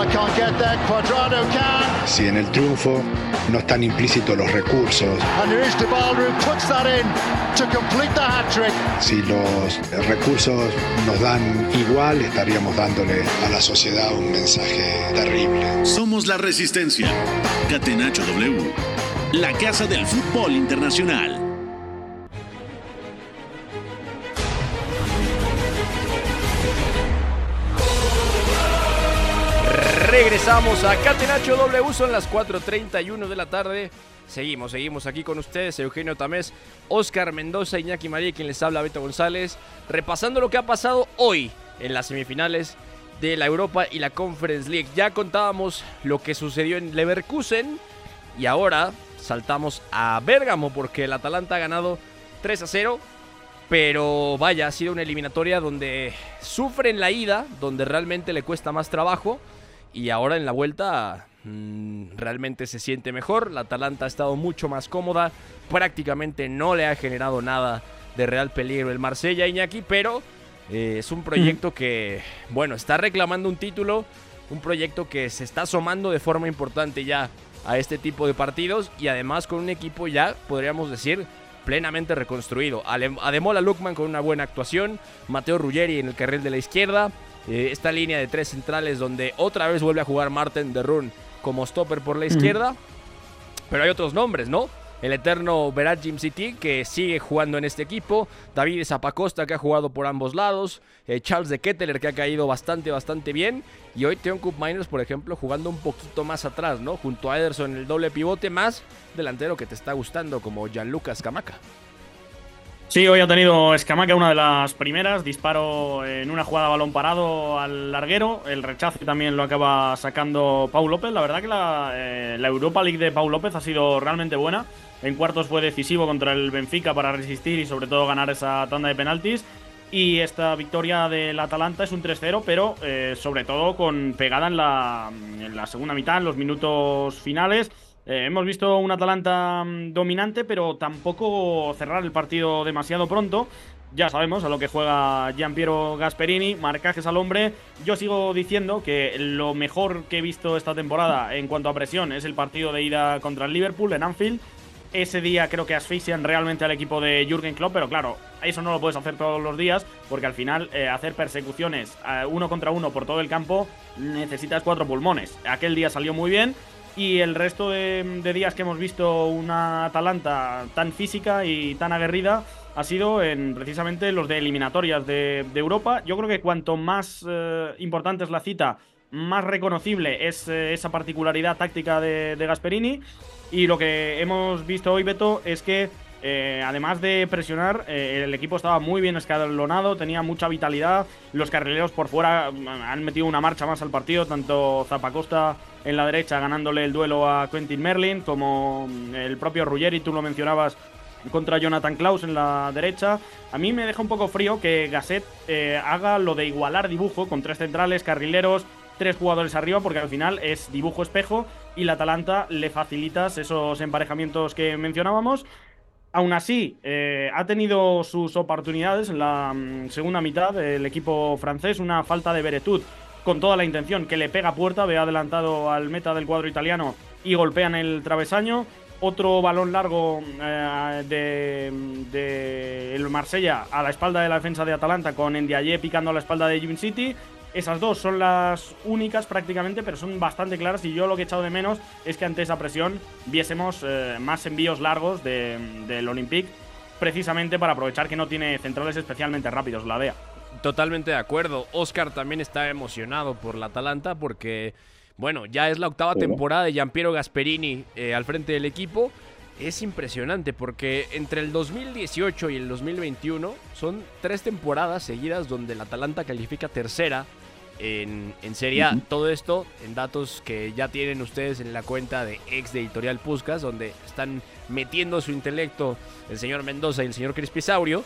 Si en el triunfo no están implícitos los recursos, si los recursos nos dan igual, estaríamos dándole a la sociedad un mensaje terrible. Somos la Resistencia. Catenaccio W, la casa del fútbol internacional. Regresamos a Catenaccio W, son las 4:31 de la tarde. Seguimos aquí con ustedes, Eugenio Tamés, Oscar Mendoza, Iñaki María, quien les habla, Beto González, repasando lo que ha pasado hoy en las semifinales de la Europa y la Conference League. Ya contábamos lo que sucedió en Leverkusen y ahora saltamos a Bérgamo porque el Atalanta ha ganado 3-0. Pero vaya, ha sido una eliminatoria donde sufre en la ida, donde realmente le cuesta más trabajo. Y ahora en la vuelta realmente se siente mejor. La Atalanta ha estado mucho más cómoda. Prácticamente no le ha generado nada de real peligro el Marsella, Iñaki. Pero es un proyecto que, bueno, está reclamando un título. Un proyecto que se está asomando de forma importante ya a este tipo de partidos. Y además con un equipo ya, podríamos decir, plenamente reconstruido. Ademola Lookman con una buena actuación. Matteo Ruggeri en el carril de la izquierda. Esta línea de 3 centrales donde otra vez vuelve a jugar Martin de Roon como stopper por la izquierda. Pero hay otros nombres, ¿no? El eterno Berat Jimsiti, que sigue jugando en este equipo. David Zappacosta, que ha jugado por ambos lados. Charles de Ketteler, que ha caído bastante bien. Y hoy Teon Koopmeiners, por ejemplo, jugando un poquito más atrás, ¿no? Junto a Ederson en el doble pivote, más delantero que te está gustando, como Gianluca Scamacca. Sí, hoy ha tenido Scamacca una de las primeras, disparo en una jugada a balón parado al larguero, el rechace también lo acaba sacando Pau López. La verdad que la Europa League de Pau López ha sido realmente buena. En cuartos fue decisivo contra el Benfica para resistir y sobre todo ganar esa tanda de penaltis. Y esta victoria del Atalanta es un 3-0, pero sobre todo con pegada en la segunda mitad, en los minutos finales. Hemos visto un Atalanta dominante, pero tampoco cerrar el partido demasiado pronto. Ya sabemos a lo que juega Gianpiero Gasperini, marcajes al hombre. Yo sigo diciendo que lo mejor que he visto esta temporada en cuanto a presión es el partido de ida contra el Liverpool en Anfield. Ese día creo que asfixian realmente al equipo de Jürgen Klopp, pero claro, eso no lo puedes hacer todos los días, porque al final hacer persecuciones 1 contra 1 por todo el campo necesitas 4 pulmones. Aquel día salió muy bien. Y el resto de días que hemos visto una Atalanta tan física y tan aguerrida ha sido precisamente los de eliminatorias de Europa. Yo creo que cuanto más importante es la cita, más reconocible es esa particularidad táctica de Gasperini. Y lo que hemos visto hoy, Beto, es que además de presionar, el equipo estaba muy bien escalonado, tenía mucha vitalidad. Los carrileros por fuera han metido una marcha más al partido, tanto Zappacosta en la derecha ganándole el duelo a Quentin Merlin, como el propio Ruggeri, tú lo mencionabas, contra Jonathan Klaus en la derecha. A mí me deja un poco frío que Gasset haga lo de igualar dibujo con 3 centrales, carrileros, 3 jugadores arriba, porque al final es dibujo espejo y la Atalanta le facilitas esos emparejamientos que mencionábamos. Aún así, ha tenido sus oportunidades en la segunda mitad del equipo francés, una falta de Veretout con toda la intención que le pega a puerta, ve adelantado al meta del cuadro italiano y golpea en el travesaño. Otro balón largo de el Marsella a la espalda de la defensa de Atalanta, con Ndiaye picando a la espalda de Jim City. Esas dos son las únicas prácticamente, pero son bastante claras, y yo lo que he echado de menos es que ante esa presión viésemos más envíos largos del Olympique, precisamente para aprovechar que no tiene centrales especialmente rápidos, la DEA. Totalmente de acuerdo. Oscar también está emocionado por la Atalanta porque, bueno, ya es la octava temporada de Giampiero Gasperini al frente del equipo. Es impresionante porque entre el 2018 y el 2021 son 3 temporadas seguidas donde la Atalanta califica tercera en Serie A. Todo esto en datos que ya tienen ustedes en la cuenta de ex de Editorial Puskás, donde están metiendo su intelecto el señor Mendoza y el señor Crispisaurio.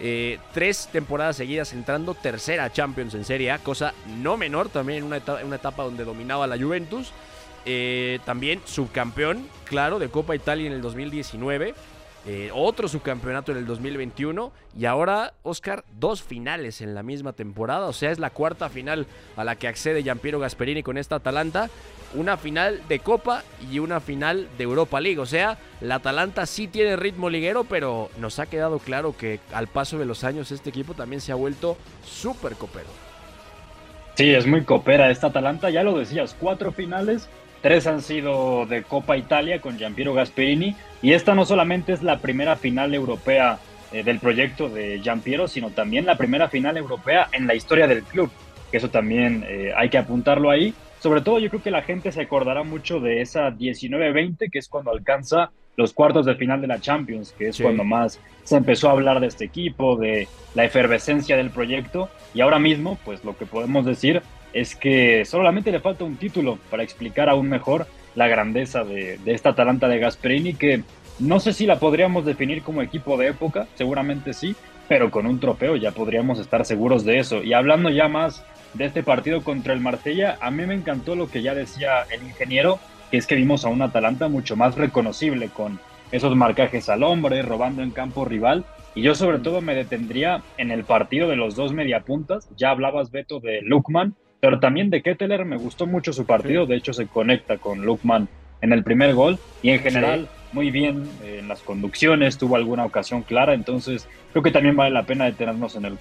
3 temporadas seguidas entrando tercera a Champions en Serie A, cosa no menor también en una etapa donde dominaba la Juventus. También subcampeón, claro, de Copa Italia en el 2019. Otro subcampeonato en el 2021. Y ahora, Oscar, 2 finales en la misma temporada. O sea, es la 4ª final a la que accede Giampiero Gasperini con esta Atalanta. Una final de Copa y una final de Europa League. O sea, la Atalanta sí tiene ritmo liguero, pero nos ha quedado claro que al paso de los años este equipo también se ha vuelto súper copero. Sí, es muy copera esta Atalanta, ya lo decías, 4 finales, 3 han sido de Copa Italia con Giampiero Gasperini, y esta no solamente es la primera final europea del proyecto de Giampiero, sino también la primera final europea en la historia del club, que eso también hay que apuntarlo ahí. Sobre todo yo creo que la gente se acordará mucho de esa 19-20, que es cuando alcanza los cuartos de final de la Champions, que es cuando más se empezó a hablar de este equipo, de la efervescencia del proyecto, y ahora mismo, pues lo que podemos decir es que solamente le falta un título para explicar aún mejor la grandeza de esta Atalanta de Gasperini, que no sé si la podríamos definir como equipo de época, seguramente sí, pero con un trofeo ya podríamos estar seguros de eso. Y hablando ya más de este partido contra el Marsella, a mí me encantó lo que ya decía el ingeniero, que es que vimos a un Atalanta mucho más reconocible, con esos marcajes al hombre, robando en campo rival, y yo sobre todo me detendría en el partido de los 2 mediapuntas. Ya hablabas, Beto, de Lookman, pero también de Ketteler. Me gustó mucho su partido, de hecho se conecta con Lookman en el primer gol, y en general muy bien en las conducciones, tuvo alguna ocasión clara, entonces creo que también vale la pena detenernos en él.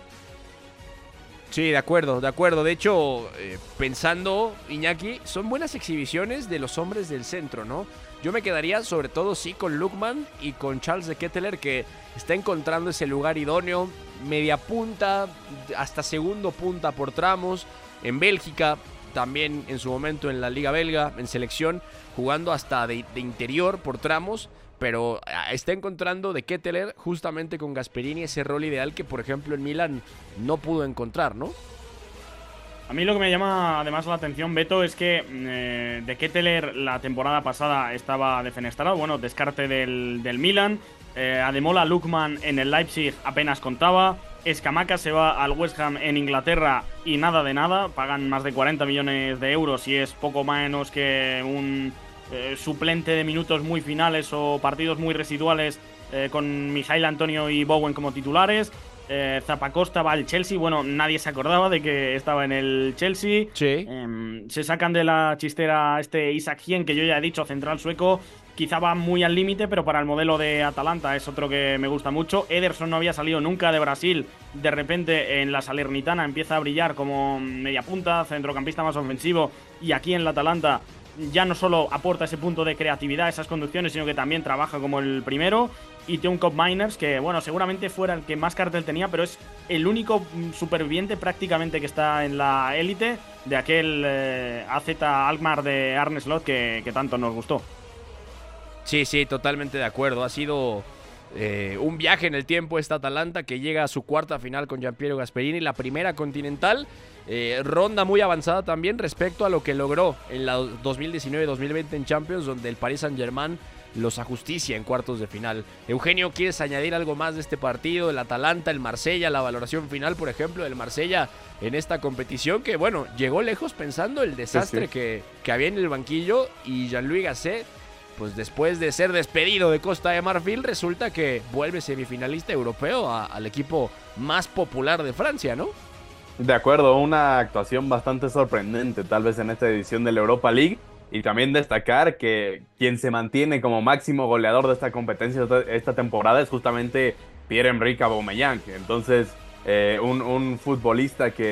Sí, de acuerdo. De hecho, pensando, Iñaki, son buenas exhibiciones de los hombres del centro, ¿no? Yo me quedaría sobre todo sí con Lookman y con Charles de Ketteler, que está encontrando ese lugar idóneo, media punta, hasta segundo punta por tramos, en Bélgica, también en su momento en la Liga Belga, en selección, jugando hasta de interior por tramos, pero está encontrando de Ketteler justamente con Gasperini ese rol ideal que, por ejemplo, en Milan no pudo encontrar, ¿no? A mí lo que me llama además la atención, Beto, es que de Ketteler la temporada pasada estaba defenestrado, bueno, descarte del Milan. Ademola Lookman en el Leipzig apenas contaba. Scamacca se va al West Ham en Inglaterra y nada de nada. Pagan más de 40 millones de euros y es poco menos que un suplente de minutos muy finales o partidos muy residuales con Mijail Antonio y Bowen como titulares. Zappacosta va al Chelsea. Bueno, nadie se acordaba de que estaba en el Chelsea. Sí. Se sacan de la chistera Isaac Hien, que yo ya he dicho, central sueco. Quizá va muy al límite, pero para el modelo de Atalanta es otro que me gusta mucho. Ederson no había salido nunca de Brasil. De repente en la Salernitana empieza a brillar como media punta, centrocampista más ofensivo. Y aquí en la Atalanta ya no solo aporta ese punto de creatividad, esas conducciones, sino que también trabaja como el primero. Y Teun Koopmeiners, que bueno, seguramente fuera el que más cartel tenía, pero es el único superviviente prácticamente que está en la élite de aquel AZ Alkmaar de Arne Slot que tanto nos gustó. Sí, totalmente de acuerdo. Ha sido un viaje en el tiempo esta Atalanta, que llega a su 4ª final con Giampiero Gasperini, la primera continental. Ronda muy avanzada también respecto a lo que logró en la 2019-2020 en Champions, donde el Paris Saint-Germain los ajusticia en cuartos de final. Eugenio, ¿quieres añadir algo más de este partido? El Atalanta, el Marsella, la valoración final, por ejemplo, del Marsella en esta competición, que bueno, llegó lejos pensando el desastre que había en el banquillo, y Jean-Louis Gasset, pues después de ser despedido de Costa de Marfil, resulta que vuelve semifinalista europeo al equipo más popular de Francia, ¿no? De acuerdo, una actuación bastante sorprendente tal vez en esta edición de la Europa League, y también destacar que quien se mantiene como máximo goleador de esta competencia esta temporada es justamente Pierre-Emerick Aubameyang. Entonces un futbolista que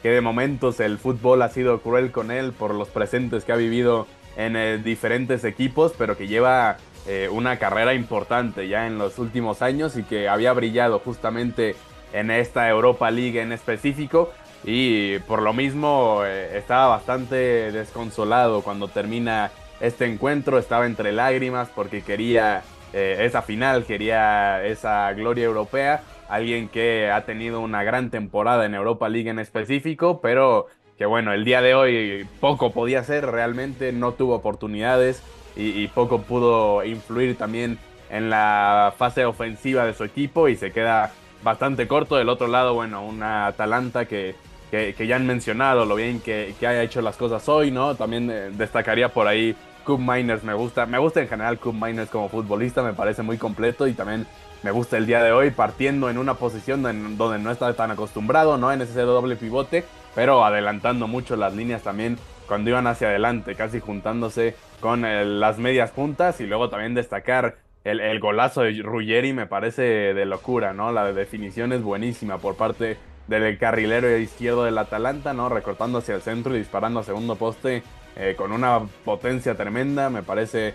de momentos el fútbol ha sido cruel con él por los presentes que ha vivido en diferentes equipos, pero que lleva una carrera importante ya en los últimos años y que había brillado justamente en esta Europa League en específico, y por lo mismo estaba bastante desconsolado cuando termina este encuentro. Estaba entre lágrimas porque quería esa final, quería esa gloria europea, alguien que ha tenido una gran temporada en Europa League en específico, pero que bueno, el día de hoy poco podía hacer, realmente no tuvo oportunidades y poco pudo influir también en la fase ofensiva de su equipo y se queda bastante corto. Del otro lado, bueno, una Atalanta que ya han mencionado lo bien que haya hecho las cosas hoy, ¿no? También destacaría por ahí Koop Meiners. Me gusta en general Koop Meiners como futbolista, me parece muy completo, y también me gusta el día de hoy partiendo en una posición donde no está tan acostumbrado, ¿no? En ese doble pivote, pero adelantando mucho las líneas también cuando iban hacia adelante, casi juntándose con las medias puntas. Y luego también destacar el golazo de Ruggeri, me parece de locura, ¿no? La definición es buenísima por parte del carrilero izquierdo del Atalanta, ¿no? Recortando hacia el centro y disparando a segundo poste con una potencia tremenda. Me parece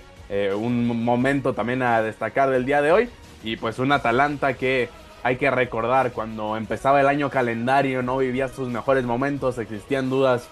un momento también a destacar del día de hoy. Y pues un Atalanta que hay que recordar, cuando empezaba el año calendario no vivía sus mejores momentos, existían dudas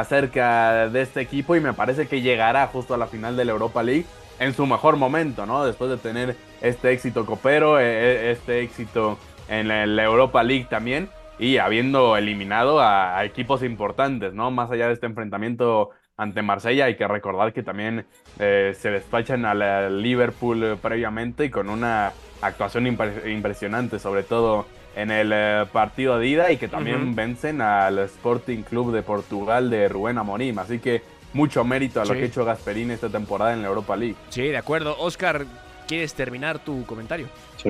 acerca de este equipo, y me parece que llegará justo a la final de la Europa League en su mejor momento, ¿no? Después de tener este éxito copero, este éxito en la Europa League también, y habiendo eliminado a equipos importantes, ¿no? Más allá de este enfrentamiento ante Marsella, hay que recordar que también se despachan al Liverpool previamente, y con una actuación impresionante, sobre todo en el partido de ida, y que también vencen al Sporting Club de Portugal de Rubén Amorim. Así que mucho mérito a lo que ha hecho Gasperini esta temporada en la Europa League. Sí, de acuerdo. Oscar, ¿quieres terminar tu comentario?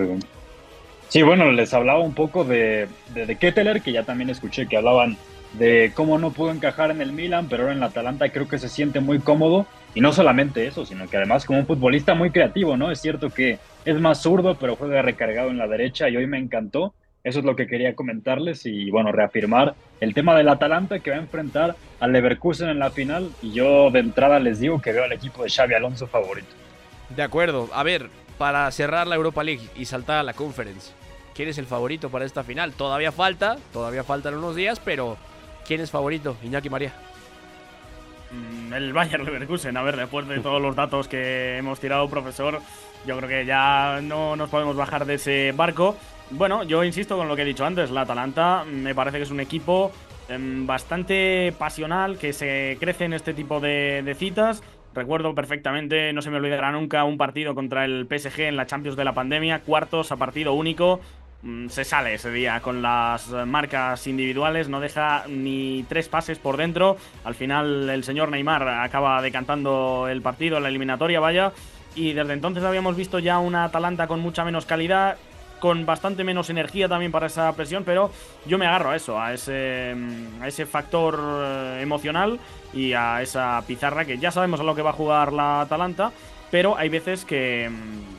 Sí, bueno, les hablaba un poco de Ketteler, que ya también escuché que hablaban de cómo no pudo encajar en el Milan, pero ahora en la Atalanta creo que se siente muy cómodo. Y no solamente eso, sino que además como un futbolista muy creativo, ¿no? Es cierto que es más zurdo, pero juega recargado en la derecha, y hoy me encantó. Eso es lo que quería comentarles, y bueno, reafirmar el tema del Atalanta, que va a enfrentar al Leverkusen en la final, y yo de entrada les digo que veo al equipo de Xabi Alonso favorito. De acuerdo. A ver, para cerrar la Europa League y saltar a la Conference, ¿quién es el favorito para esta final? Todavía faltan unos días, pero ¿quién es favorito, Iñaki María? El Bayer Leverkusen. A ver, después de todos los datos que hemos tirado, profesor, yo creo que ya no nos podemos bajar de ese barco. Bueno, yo insisto con lo que he dicho antes, la Atalanta me parece que es un equipo bastante pasional, que se crece en este tipo de citas. Recuerdo perfectamente, no se me olvidará nunca, un partido contra el PSG en la Champions de la pandemia, cuartos a partido único. Se sale ese día con las marcas individuales, no deja ni 3 pases por dentro. Al final el señor Neymar acaba decantando el partido, la eliminatoria, vaya. Y desde entonces habíamos visto ya una Atalanta con mucha menos calidad, con bastante menos energía también para esa presión, pero yo me agarro a eso, a ese factor emocional y a esa pizarra que ya sabemos a lo que va a jugar la Atalanta, pero hay veces que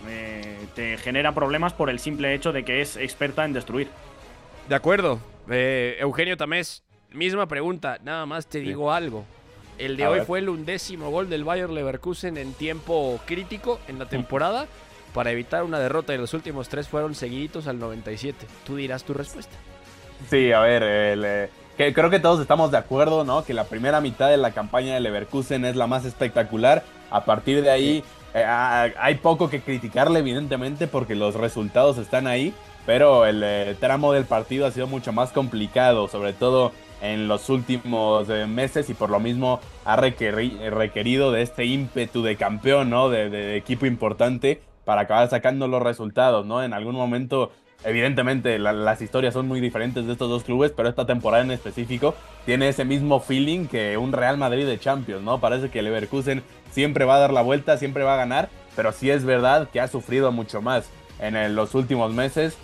te genera problemas por el simple hecho de que es experta en destruir. De acuerdo. Eugenio Tamés, misma pregunta, nada más te digo algo. El de hoy fue el 11º gol del Bayer Leverkusen en tiempo crítico en la temporada, para evitar una derrota, y los últimos 3 fueron seguiditos al 97. Tú dirás tu respuesta. Sí, a ver, creo que todos estamos de acuerdo, ¿no? Que la primera mitad de la campaña de Leverkusen es la más espectacular. A partir de ahí hay poco que criticarle, evidentemente, porque los resultados están ahí, pero el tramo del partido ha sido mucho más complicado, sobre todo en los últimos meses, y por lo mismo ha requerido de este ímpetu de campeón, ¿no? De equipo importante, para acabar sacando los resultados, ¿no? En algún momento, evidentemente, las historias son muy diferentes de estos dos clubes, pero esta temporada en específico tiene ese mismo feeling que un Real Madrid de Champions, ¿no? Parece que el Leverkusen siempre va a dar la vuelta, siempre va a ganar, pero sí es verdad que ha sufrido mucho más en los últimos meses.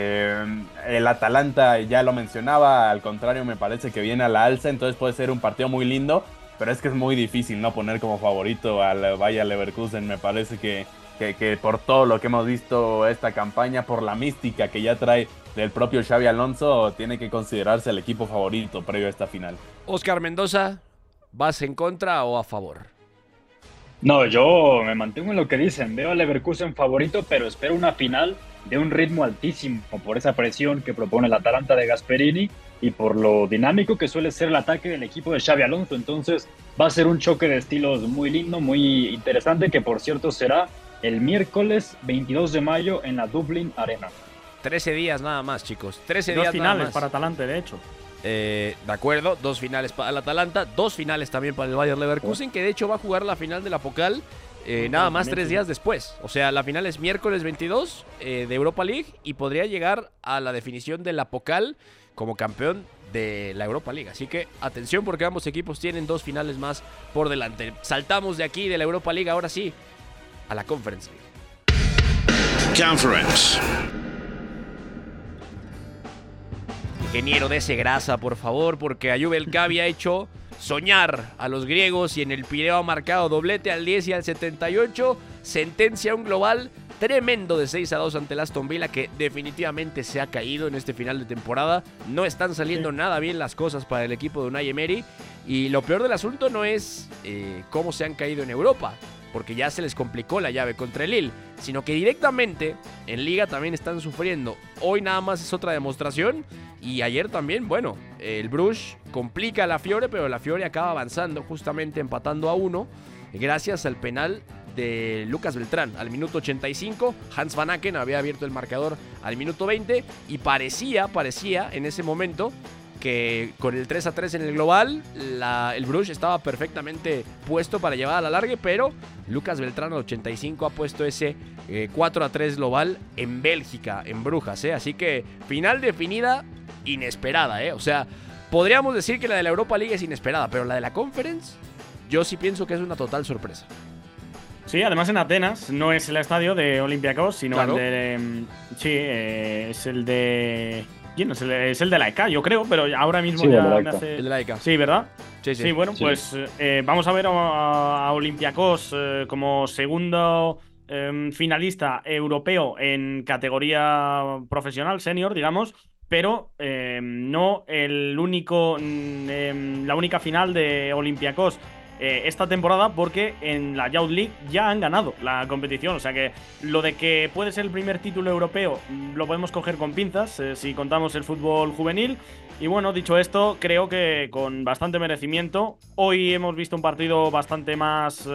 El Atalanta, ya lo mencionaba, al contrario, me parece que viene a la alza, entonces puede ser un partido muy lindo, pero es que es muy difícil no poner como favorito al Bayer Leverkusen. Me parece que que por todo lo que hemos visto esta campaña, por la mística que ya trae del propio Xabi Alonso, tiene que considerarse el equipo favorito previo a esta final. Oscar Mendoza, ¿vas en contra o a favor? No, yo me mantengo en lo que dicen. Veo a Leverkusen favorito, pero espero una final de un ritmo altísimo por esa presión que propone el Atalanta de Gasperini y por lo dinámico que suele ser el ataque del equipo de Xabi Alonso. Entonces va a ser un choque de estilos muy lindo, muy interesante, que por cierto será el miércoles 22 de mayo en la Dublin Arena. 13 días nada más, chicos. 13 días nada más. 2 finales para Atalanta, de hecho. De acuerdo, 2 finales para el Atalanta, 2 finales también para el Bayer Leverkusen, que de hecho va a jugar la final de la Pokal nada más 3 días después. O sea, la final es miércoles 22 de Europa League y podría llegar a la definición de la Pokal como campeón de la Europa League. Así que atención, porque ambos equipos tienen 2 finales más por delante. Saltamos de aquí, de la Europa League, ahora sí, a la Conference League. Conference. Ingeniero, dese grasa, por favor, porque Ayub El Cabi ha hecho soñar a los griegos y en el Pireo ha marcado doblete al 10 y al 78. Sentencia un global tremendo de 6-2 ante el Aston Villa, que definitivamente se ha caído en este final de temporada. No están saliendo nada bien las cosas para el equipo de Unai Emery. Y lo peor del asunto no es cómo se han caído en Europa, porque ya se les complicó la llave contra el Lille, sino que directamente en Liga también están sufriendo. Hoy nada más es otra demostración. Y ayer también, bueno, el Bruges complica a la Fiore, pero la Fiore acaba avanzando, justamente empatando a 1, gracias al penal de Lucas Beltrán al minuto 85. Hans Van Aken había abierto el marcador al minuto 20 y parecía en ese momento que con el 3-3 en el global, el Bruges estaba perfectamente puesto para llevar a la largue, pero Lucas Beltrán al 85 ha puesto ese 4-3 global en Bélgica, en Brujas, Así que final definida, inesperada, O sea, podríamos decir que la de la Europa League es inesperada, pero la de la Conference, yo sí pienso que es una total sorpresa. Sí, además en Atenas no es el estadio de Olympiacos, sino claro. el de... es el de... ¿Quién es? Es el de la ECA, yo creo, pero ahora mismo sí, ya me hace... El de la ECA. Sí, ¿verdad? Sí, bueno, sí. Pues vamos a ver a Olympiacos como segundo finalista europeo en categoría profesional, senior, digamos, pero no el único, la única final de Olympiacos esta temporada, porque en la Youth League ya han ganado la competición. O sea que lo de que puede ser el primer título europeo lo podemos coger con pinzas si contamos el fútbol juvenil. Y bueno, dicho esto, creo que con bastante merecimiento. Hoy hemos visto un partido bastante más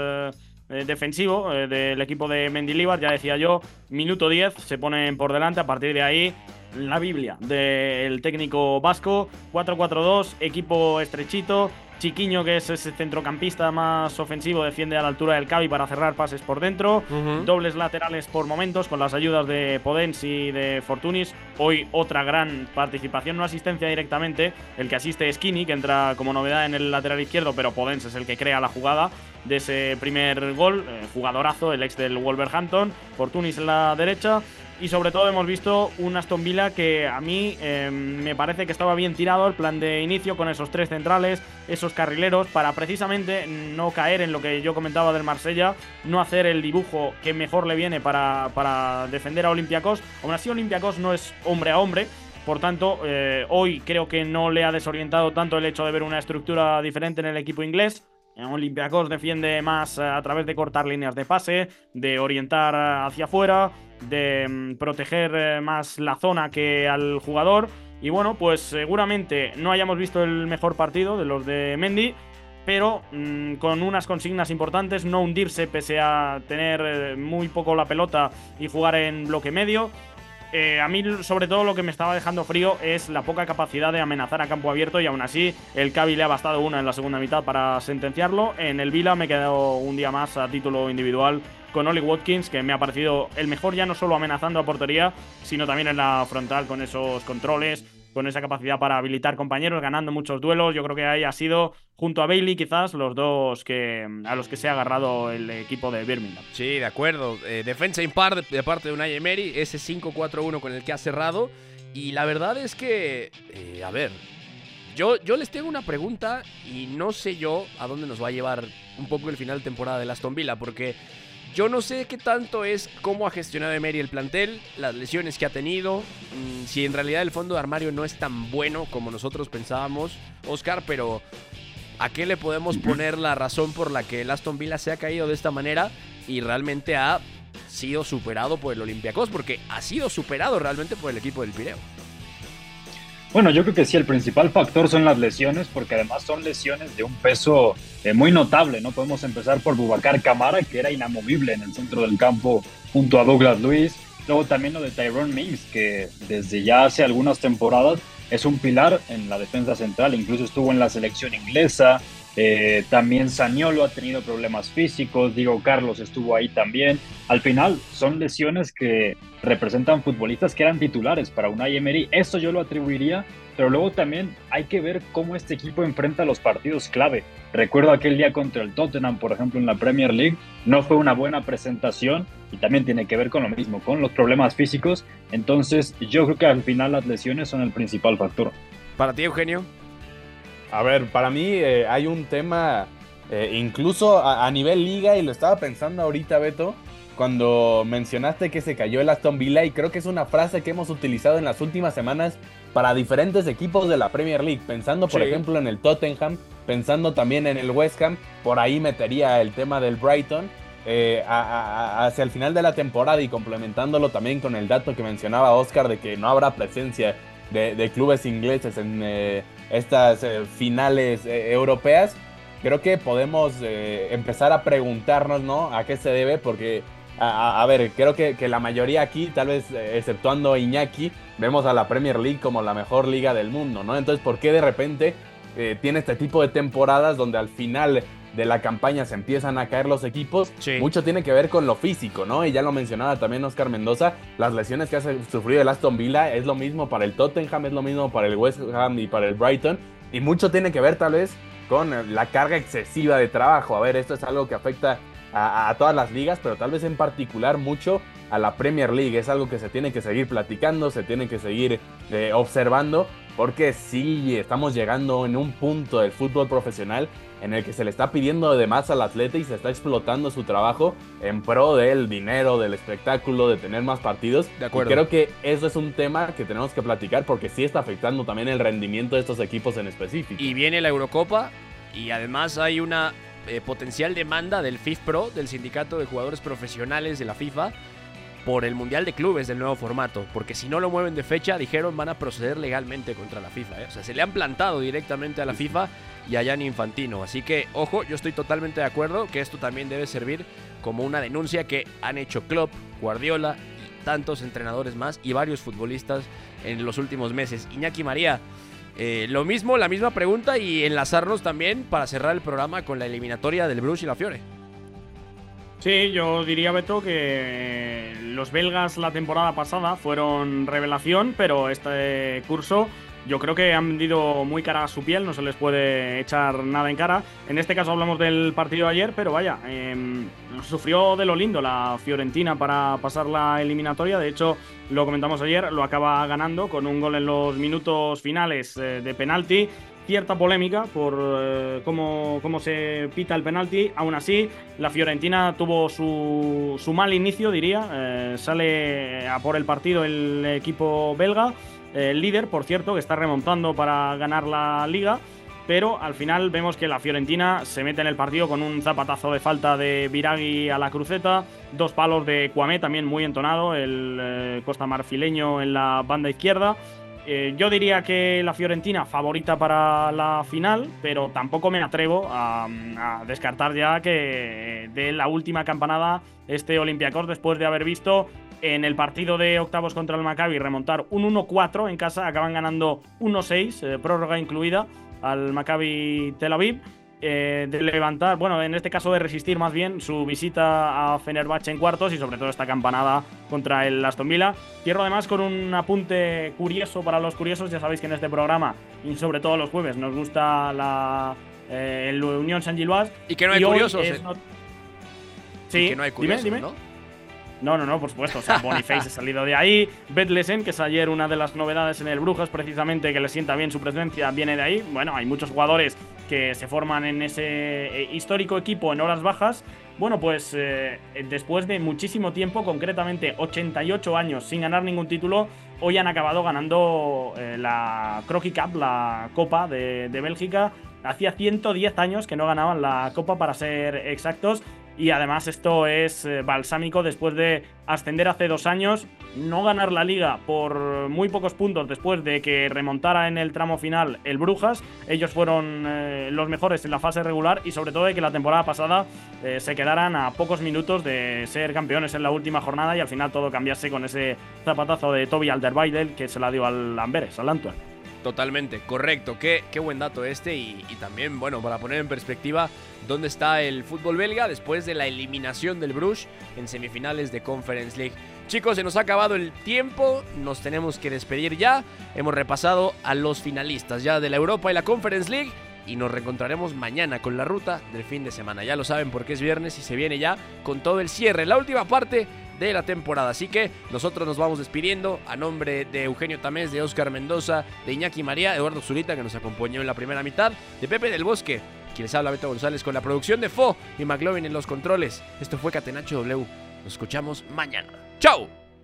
defensivo del equipo de Mendilibar. Ya decía yo, minuto 10 se ponen por delante. A partir de ahí, la Biblia del técnico vasco. 4-4-2, equipo estrechito. Chiquiño, que es ese centrocampista más ofensivo, defiende a la altura del Cavi para cerrar pases por dentro. Dobles laterales por momentos con las ayudas de Podence y de Fortunis. Hoy otra gran participación, no asistencia directamente. El que asiste es Kini, que entra como novedad en el lateral izquierdo, pero Podence es el que crea la jugada de ese primer gol. Jugadorazo, el ex del Wolverhampton. Fortunis en la derecha. Y sobre todo hemos visto un Aston Villa que a mí me parece que estaba bien tirado el plan de inicio con esos 3 centrales, esos carrileros, para precisamente no caer en lo que yo comentaba del Marsella, no hacer el dibujo que mejor le viene para defender a Olympiacos. Aún así, Olympiacos no es hombre a hombre. Por tanto, hoy creo que no le ha desorientado tanto el hecho de ver una estructura diferente en el equipo inglés. Olympiacos defiende más a través de cortar líneas de pase, de orientar hacia afuera, de proteger más la zona que al jugador. Y bueno, pues seguramente no hayamos visto el mejor partido de los de Mendy, pero con unas consignas importantes: no hundirse pese a tener muy poco la pelota y jugar en bloque medio. A mí, sobre todo, lo que me estaba dejando frío es la poca capacidad de amenazar a campo abierto, y aún así el Cavi le ha bastado una en la segunda mitad para sentenciarlo. En el Villa me he quedado un día más a título individual con Oli Watkins, que me ha parecido el mejor, ya no solo amenazando a portería, sino también en la frontal, con esos controles, con esa capacidad para habilitar compañeros, ganando muchos duelos. Yo creo que ahí ha sido, junto a Bailey, quizás los dos a los que se ha agarrado el equipo de Birmingham. Sí, de acuerdo. Defensa impar de parte de Unai Emery, ese 5-4-1 con el que ha cerrado. Y la verdad es que, a ver, yo les tengo una pregunta y no sé yo a dónde nos va a llevar un poco el final de temporada del Aston Villa, porque Yo no sé qué tanto es cómo ha gestionado Emery el plantel, las lesiones que ha tenido, si en realidad el fondo de armario no es tan bueno como nosotros pensábamos, Oscar, pero ¿a qué le podemos poner la razón por la que el Aston Villa se ha caído de esta manera y realmente ha sido superado por el Olympiacos? Porque ha sido superado realmente por el equipo del Pireo. Bueno, yo creo que sí, el principal factor son las lesiones, porque además son lesiones de un peso muy notable, ¿no? Podemos empezar por Boubacar Kamara, que era inamovible en el centro del campo junto a Douglas Luiz. Luego también lo de Tyrone Mings, que desde ya hace algunas temporadas es un pilar en la defensa central, incluso estuvo en la selección inglesa. También Zaniolo ha tenido problemas físicos, Diego Carlos estuvo ahí también. Al final son lesiones que representan futbolistas que eran titulares para Unai Emery. Esto yo lo atribuiría, pero luego también hay que ver cómo este equipo enfrenta los partidos clave. Recuerdo aquel día contra el Tottenham, por ejemplo, en la Premier League, no fue una buena presentación y también tiene que ver con lo mismo, con los problemas físicos. Entonces yo creo que al final las lesiones son el principal factor. ¿Para ti, Eugenio? A ver, para mí hay un tema incluso a nivel liga, y lo estaba pensando ahorita, Beto, cuando mencionaste que se cayó el Aston Villa, y creo que es una frase que hemos utilizado en las últimas semanas para diferentes equipos de la Premier League, pensando por ejemplo en el Tottenham, pensando también en el West Ham, por ahí metería el tema del Brighton, hacia el final de la temporada, y complementándolo también con el dato que mencionaba Oscar de que no habrá presencia de clubes ingleses en estas finales europeas. Creo que podemos empezar a preguntarnos, ¿no?, a qué se debe, porque a ver, creo que la mayoría aquí, tal vez exceptuando Iñaki, vemos a la Premier League como la mejor liga del mundo, ¿no? Entonces, ¿por qué de repente tiene este tipo de temporadas donde al final de la campaña se empiezan a caer los equipos? Sí. Mucho tiene que ver con lo físico, ¿no? Y ya lo mencionaba también Oscar Mendoza, las lesiones que ha sufrido el Aston Villa es lo mismo para el Tottenham, es lo mismo para el West Ham y para el Brighton, y mucho tiene que ver tal vez con la carga excesiva de trabajo. A ver, esto es algo que afecta a todas las ligas, pero tal vez en particular mucho a la Premier League. Es algo que se tiene que seguir platicando, se tiene que seguir observando, porque sí estamos llegando en un punto del fútbol profesional en el que se le está pidiendo de más al atleta y se está explotando su trabajo en pro del dinero, del espectáculo, de tener más partidos. De acuerdo. Y creo que eso es un tema que tenemos que platicar, porque sí está afectando también el rendimiento de estos equipos en específico. Y viene la Eurocopa, y además hay una potencial demanda del FIFPro, del Sindicato de Jugadores Profesionales de la FIFA, por el Mundial de Clubes del nuevo formato, porque si no lo mueven de fecha, dijeron, van a proceder legalmente contra la FIFA, O sea, se le han plantado directamente a la FIFA y a Gianni Infantino, así que, ojo, yo estoy totalmente de acuerdo que esto también debe servir como una denuncia que han hecho Klopp, Guardiola y tantos entrenadores más y varios futbolistas en los últimos meses. Iñaki María, lo mismo, la misma pregunta, y enlazarnos también para cerrar el programa con la eliminatoria del Bruges y la Fiore. Sí, yo diría, Beto, que los belgas la temporada pasada fueron revelación, pero este curso yo creo que han vendido muy cara a su piel, no se les puede echar nada en cara. En este caso hablamos del partido de ayer, pero vaya, sufrió de lo lindo la Fiorentina para pasar la eliminatoria. De hecho, lo comentamos ayer, lo acaba ganando con un gol en los minutos finales de penalti. Cierta polémica por cómo se pita el penalti. Aún así, la Fiorentina tuvo su mal inicio, diría. Sale a por el partido el equipo belga. El líder, por cierto, que está remontando para ganar la Liga, pero al final vemos que la Fiorentina se mete en el partido con un zapatazo de falta de Biraghi a la cruceta, 2 palos de Kwame, también muy entonado, el costamarfileño en la banda izquierda. Yo diría que la Fiorentina favorita para la final, pero tampoco me atrevo a descartar ya que de la última campanada este Olympiacos, después de haber visto en el partido de octavos contra el Maccabi remontar un 1-4 en casa, acaban ganando 1-6, prórroga incluida, al Maccabi Tel Aviv, de levantar, bueno, en este caso de resistir más bien su visita a Fenerbahce en cuartos y sobre todo esta campanada contra el Aston Villa. Cierro además con un apunte curioso para los curiosos. Ya sabéis que en este programa, y sobre todo los jueves, nos gusta el Unión Saint-Gilloise. Y que no hay curiosos. Sí, que no hay curiosos, dime. ¿no? No, por supuesto. O sea, Boniface ha salido de ahí. Betlesen, que es ayer una de las novedades en el Brujas, precisamente, que le sienta bien su presencia, viene de ahí. Bueno, hay muchos jugadores que se forman en ese histórico equipo en horas bajas. Bueno, pues después de muchísimo tiempo, concretamente 88 años sin ganar ningún título, hoy han acabado ganando la Crocky Cup, la Copa de Bélgica. Hacía 110 años que no ganaban la Copa, para ser exactos. Y además esto es balsámico después de ascender hace 2 años, no ganar la Liga por muy pocos puntos después de que remontara en el tramo final el Brujas. Ellos fueron los mejores en la fase regular y sobre todo de que la temporada pasada se quedaran a pocos minutos de ser campeones en la última jornada y al final todo cambiase con ese zapatazo de Toby Alderweireld que se la dio al Amberes, al Antwerp. Totalmente, correcto. Qué buen dato este y también, bueno, para poner en perspectiva dónde está el fútbol belga después de la eliminación del Bruges en semifinales de Conference League. Chicos, se nos ha acabado el tiempo, nos tenemos que despedir ya. Hemos repasado a los finalistas ya de la Europa y la Conference League y nos reencontraremos mañana con la ruta del fin de semana. Ya lo saben porque es viernes y se viene ya con todo el cierre, la última parte de la temporada. Así que nosotros nos vamos despidiendo a nombre de Eugenio Tamés, de Óscar Mendoza, de Iñaki María, Eduardo Zurita, que nos acompañó en la primera mitad, de Pepe del Bosque, quien les habla, Beto González, con la producción de Fo y McLovin en los controles. Esto fue Catenacho W. Nos escuchamos mañana. ¡Chao!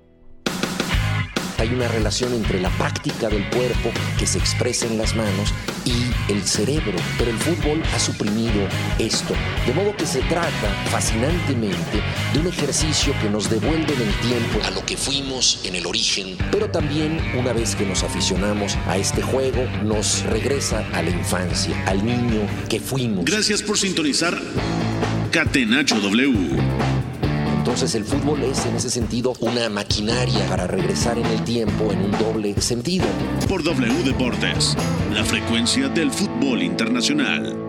Hay una relación entre la práctica del cuerpo que se expresa en las manos y el cerebro, pero el fútbol ha suprimido esto, de modo que se trata fascinantemente de un ejercicio que nos devuelve en el tiempo a lo que fuimos en el origen, pero también una vez que nos aficionamos a este juego nos regresa a la infancia, al niño que fuimos. Gracias por sintonizar Catenacho W. Entonces el fútbol es en ese sentido una maquinaria para regresar en el tiempo en un doble sentido. Por W Deportes, la frecuencia del fútbol internacional.